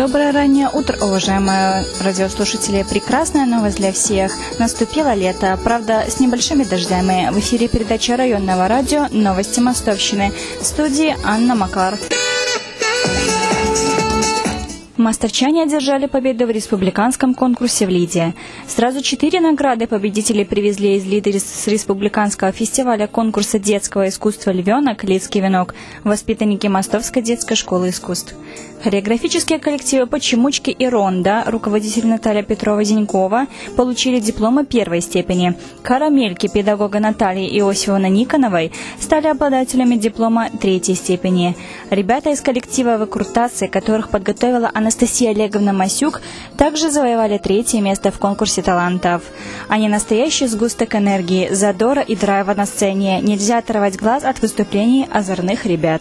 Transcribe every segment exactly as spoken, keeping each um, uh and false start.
Доброе раннее утро, уважаемые радиослушатели. Прекрасная новость для всех. Наступило лето, правда, с небольшими дождями. В эфире передача районного радио «Новости Мостовщины». В студии Анна Макар. Мостовчане одержали победу в республиканском конкурсе в Лиде. Сразу четыре награды победители привезли из Лиды с республиканского фестиваля конкурса детского искусства «Львенок. Лидский венок» воспитанники Мостовской детской школы искусств. Хореографические коллективы «Почемучки» и «Ронда», руководитель Наталья Петрова-Денькова, получили дипломы первой степени. «Карамельки» педагога Натальи Иосифовны Никоновой стали обладателями диплома третьей степени. Ребята из коллектива «Выкрутасы», которых подготовила Анастасия Олеговна Масюк, также завоевали третье место в конкурсе талантов. Они настоящий сгусток энергии, задора и драйва на сцене. Нельзя оторвать глаз от выступлений озорных ребят.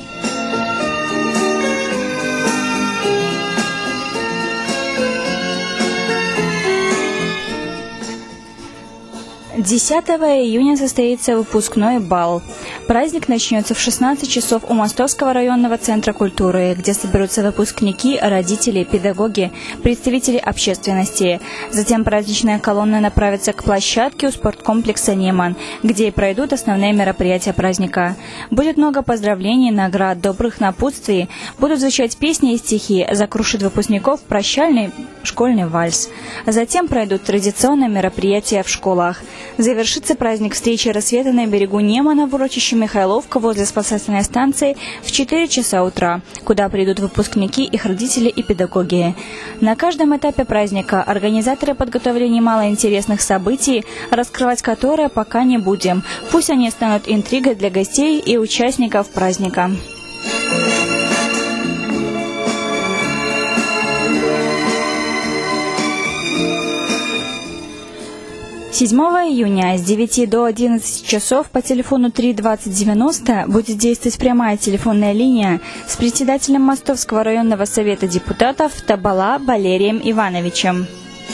десятого июня состоится выпускной бал. Праздник начнется в шестнадцать часов у Мостовского районного центра культуры, где соберутся выпускники, родители, педагоги, представители общественности. Затем праздничная колонна направится к площадке у спорткомплекса «Неман», где и пройдут основные мероприятия праздника. Будет много поздравлений, наград, добрых напутствий. Будут звучать песни и стихи, закрушит выпускников прощальный школьный вальс. Затем пройдут традиционные мероприятия в школах. Завершится праздник встречи рассвета на берегу Немана в урочище Михайловка возле спасательной станции в четыре часа утра, куда придут выпускники, их родители и педагоги. На каждом этапе праздника организаторы подготовили немало интересных событий, раскрывать которые пока не будем. Пусть они станут интригой для гостей и участников праздника. седьмого июня с девяти до одиннадцати часов по телефону три двадцать девяносто будет действовать прямая телефонная линия с председателем Мостовского районного совета депутатов Табала Валерием Ивановичем.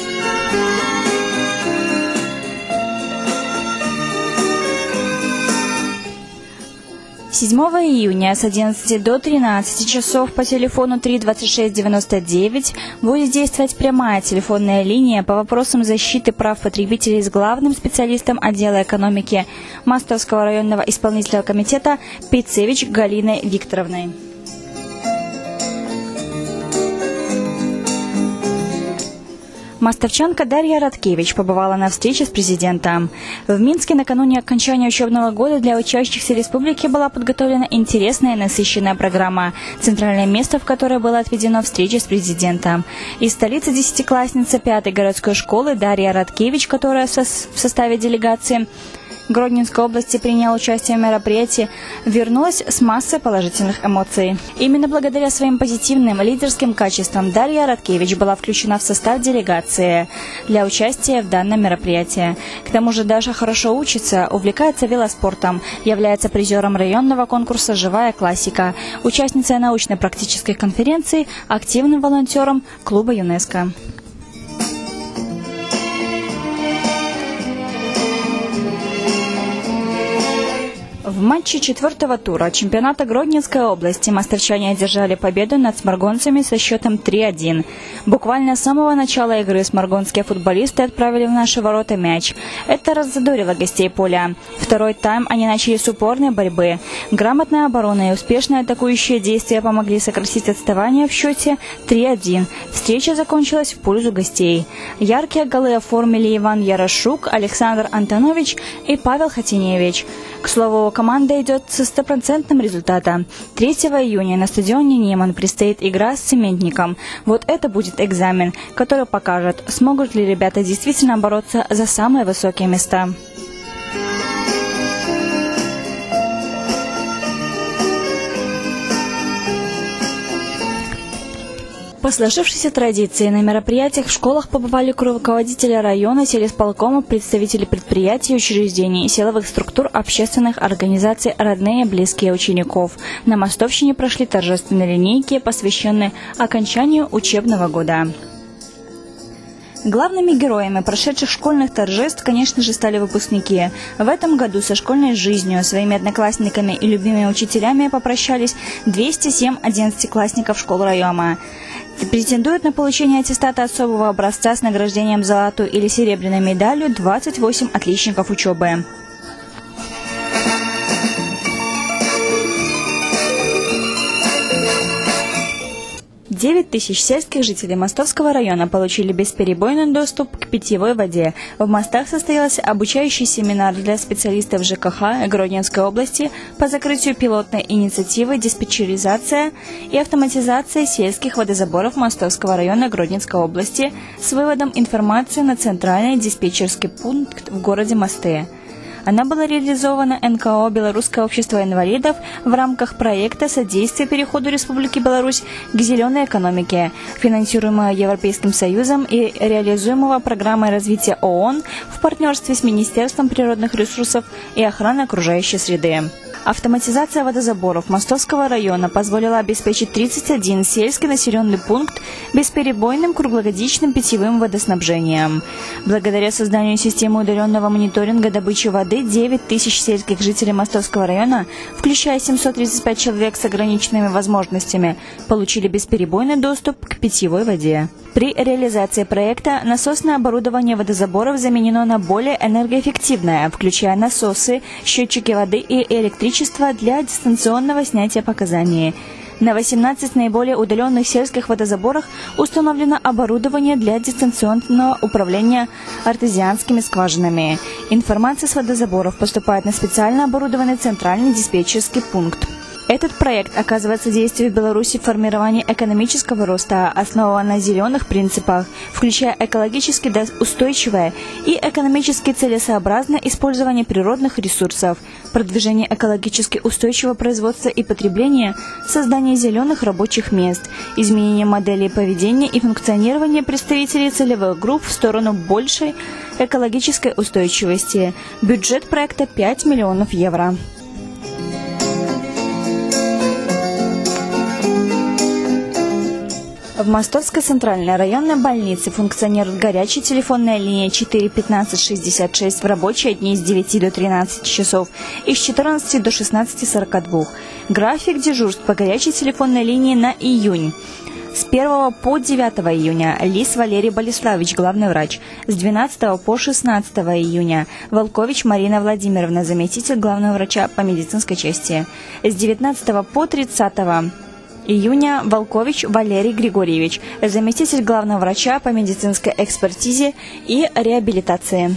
седьмого июня с одиннадцати до тринадцати часов по телефону три двадцать шесть девяносто девять будет действовать прямая телефонная линия по вопросам защиты прав потребителей с главным специалистом отдела экономики Мостовского районного исполнительного комитета Пицевич Галиной Викторовной. Мостовчанка Дарья Радкевич побывала на встрече с президентом. В Минске накануне окончания учебного года для учащихся республики была подготовлена интересная и насыщенная программа, центральное место в которой было отведено встрече с президентом. Из столицы десятиклассница пятой городской школы Дарья Радкевич, которая в составе делегации Гродненской области приняла участие в мероприятии, вернулась с массой положительных эмоций. Именно благодаря своим позитивным лидерским качествам Дарья Радкевич была включена в состав делегации для участия в данном мероприятии. К тому же Даша хорошо учится, увлекается велоспортом, является призером районного конкурса «Живая классика», участницей научно-практической конференции, активным волонтером клуба ЮНЕСКО. В матче четвертого тура чемпионата Гродненской области мостовчане одержали победу над сморгонцами со счетом три один. Буквально с самого начала игры сморгонские футболисты отправили в наши ворота мяч. Это раззадорило гостей поля. Второй тайм они начали с упорной борьбы. Грамотная оборона и успешные атакующие действия помогли сократить отставание в счете три один. Встреча закончилась в пользу гостей. Яркие голы оформили Иван Ярошук, Александр Антонович и Павел Хатиневич. К слову, команда идет со стопроцентным результатом. третьего июня на стадионе Неман предстоит игра с Цементником. Вот это будет экзамен, который покажет, смогут ли ребята действительно бороться за самые высокие места. По сложившейся традиции на мероприятиях в школах побывали руководители района, сельисполкома, представители предприятий, учреждений, силовых структур, общественных организаций, родные и близкие учеников. На Мостовщине прошли торжественные линейки, посвященные окончанию учебного года. Главными героями прошедших школьных торжеств, конечно же, стали выпускники. В этом году со школьной жизнью, своими одноклассниками и любимыми учителями попрощались двести семь одиннадцатиклассников школ района. Претендуют на получение аттестата особого образца с награждением золотой или серебряной медалью двадцать восемь отличников учебы. девять тысяч сельских жителей Мостовского района получили бесперебойный доступ к питьевой воде. В Мостах состоялся обучающий семинар для специалистов ЖКХ Гродненской области по закрытию пилотной инициативы «Диспетчеризация и автоматизация сельских водозаборов Мостовского района Гродненской области» с выводом информации на центральный диспетчерский пункт в городе Мосты. Она была реализована эн ка о «Белорусское общество инвалидов» в рамках проекта содействия переходу Республики Беларусь к зеленой экономике, финансируемого Европейским Союзом и реализуемого программой развития ООН в партнерстве с Министерством природных ресурсов и охраны окружающей среды. Автоматизация водозаборов Мостовского района позволила обеспечить тридцать один сельский населенный пункт бесперебойным круглогодичным питьевым водоснабжением. Благодаря созданию системы удаленного мониторинга добычи воды девять тысяч сельских жителей Мостовского района, включая семьсот тридцать пять человек с ограниченными возможностями, получили бесперебойный доступ к питьевой воде. При реализации проекта насосное оборудование водозаборов заменено на более энергоэффективное, включая насосы, счетчики воды и электричество для дистанционного снятия показаний. На восемнадцати наиболее удаленных сельских водозаборах установлено оборудование для дистанционного управления артезианскими скважинами. Информация с водозаборов поступает на специально оборудованный центральный диспетчерский пункт. Этот проект оказывает содействие в Беларуси в формировании экономического роста, основанного на зеленых принципах, включая экологически устойчивое и экономически целесообразное использование природных ресурсов, продвижение экологически устойчивого производства и потребления, создание зеленых рабочих мест, изменение моделей поведения и функционирования представителей целевых групп в сторону большей экологической устойчивости. Бюджет проекта пять миллионов евро. В Мостовской центральной районной больнице функционирует горячая телефонная линия четыре пятнадцать шестьдесят шесть в рабочие дни с девяти до тринадцати часов и с четырнадцати до шестнадцати сорока двух. График дежурств по горячей телефонной линии на июнь. С первого по девятое июня Лис Валерий Болеславович, главный врач. С двенадцатого по шестнадцатое июня Волкович Марина Владимировна, заместитель главного врача по медицинской части. С девятнадцатого по тридцатое июня Волкович Валерий Григорьевич, заместитель главного врача по медицинской экспертизе и реабилитации.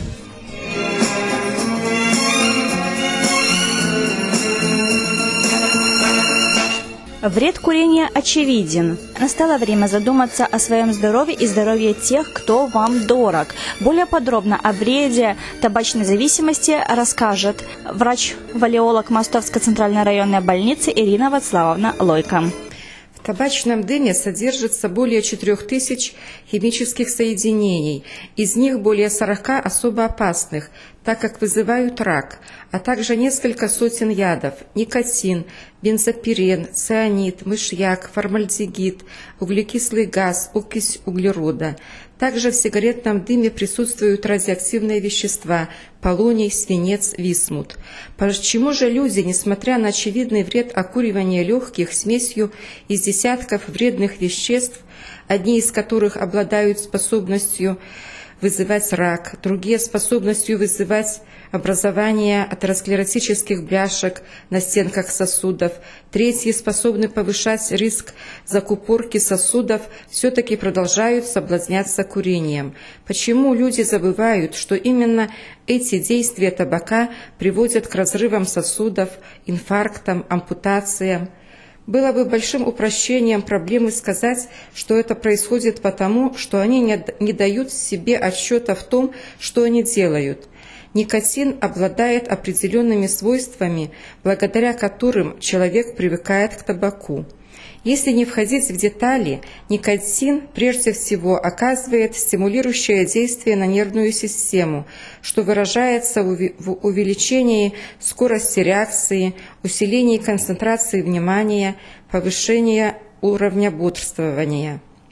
Вред курения очевиден. Настало время задуматься о своем здоровье и здоровье тех, кто вам дорог. Более подробно о вреде табачной зависимости расскажет врач-валеолог Мостовской центральной районной больницы Ирина Вацлавовна Лойко. В табачном дыме содержится более четырёх тысяч химических соединений, из них более сорока особо опасных, так как вызывают рак, а также несколько сотен ядов: никотин, бензопирен, цианид, мышьяк, формальдегид, углекислый газ, окись углерода. Также в сигаретном дыме присутствуют радиоактивные вещества – полоний, свинец, висмут. Почему же люди, несмотря на очевидный вред окуривания легких смесью из десятков вредных веществ, одни из которых обладают способностью вызывать рак, другие – способностью вызывать образование атеросклеротических бляшек на стенках сосудов, третьи способны повышать риск закупорки сосудов, все-таки продолжают соблазняться курением. Почему люди забывают, что именно эти действия табака приводят к разрывам сосудов, инфарктам, ампутациям? Было бы большим упрощением проблемы сказать, что это происходит потому, что они не, не дают себе отчета в том, что они делают. Никотин обладает определенными свойствами, благодаря которым человек привыкает к табаку. Если не входить в детали, никотин прежде всего оказывает стимулирующее действие на нервную систему, что выражается в увеличении скорости реакции, усилении концентрации внимания, повышении уровня бодрствования.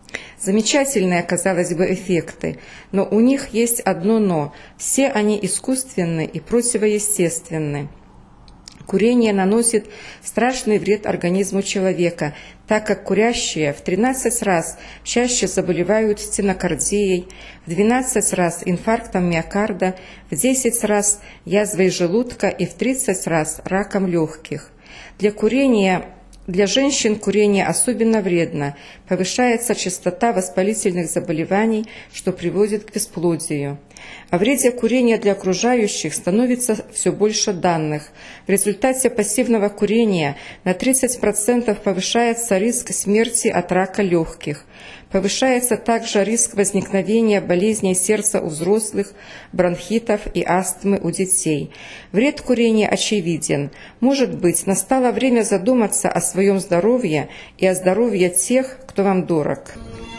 Замечательные, казалось бы, эффекты, но у них есть одно «но». Все они искусственны и противоестественны. Курение наносит страшный вред организму человека, так как курящие в тринадцать раз чаще заболевают стенокардией, в двенадцать раз инфарктом миокарда, в десять раз язвой желудка и в тридцать раз раком легких. Для курения Для женщин курение особенно вредно, повышается частота воспалительных заболеваний, что приводит к бесплодию. О вреде курения для окружающих становится все больше данных. В результате пассивного курения на тридцать процентов повышается риск смерти от рака легких. Повышается также риск возникновения болезней сердца у взрослых, бронхитов и астмы у детей. Вред курения очевиден. Может быть, настало время задуматься о своем здоровье и о здоровье тех, кто вам дорог.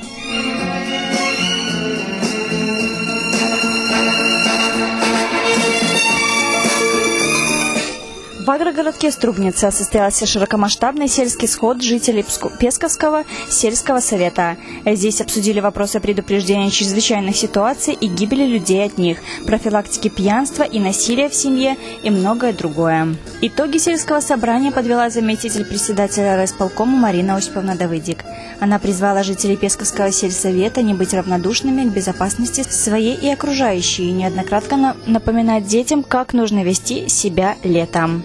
В агрогородке Струбница состоялся широкомасштабный сельский сход жителей Песковского сельского совета. Здесь обсудили вопросы предупреждения чрезвычайных ситуаций и гибели людей от них, профилактики пьянства и насилия в семье и многое другое. Итоги сельского собрания подвела заместитель председателя райисполкома Марина Осиповна Давыдик. Она призвала жителей Песковского сельсовета не быть равнодушными к безопасности своей и окружающей, и неоднократно напоминать детям, как нужно вести себя летом.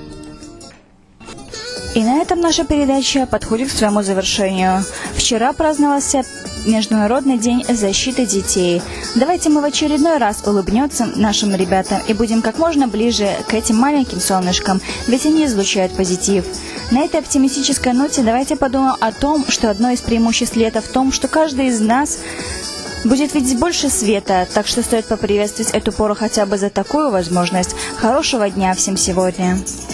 И на этом наша передача подходит к своему завершению. Вчера праздновался Международный день защиты детей. Давайте мы в очередной раз улыбнемся нашим ребятам и будем как можно ближе к этим маленьким солнышкам, ведь они излучают позитив. На этой оптимистической ноте давайте подумаем о том, что одно из преимуществ лета в том, что каждый из нас будет видеть больше света, так что стоит поприветствовать эту пору хотя бы за такую возможность. Хорошего дня всем сегодня!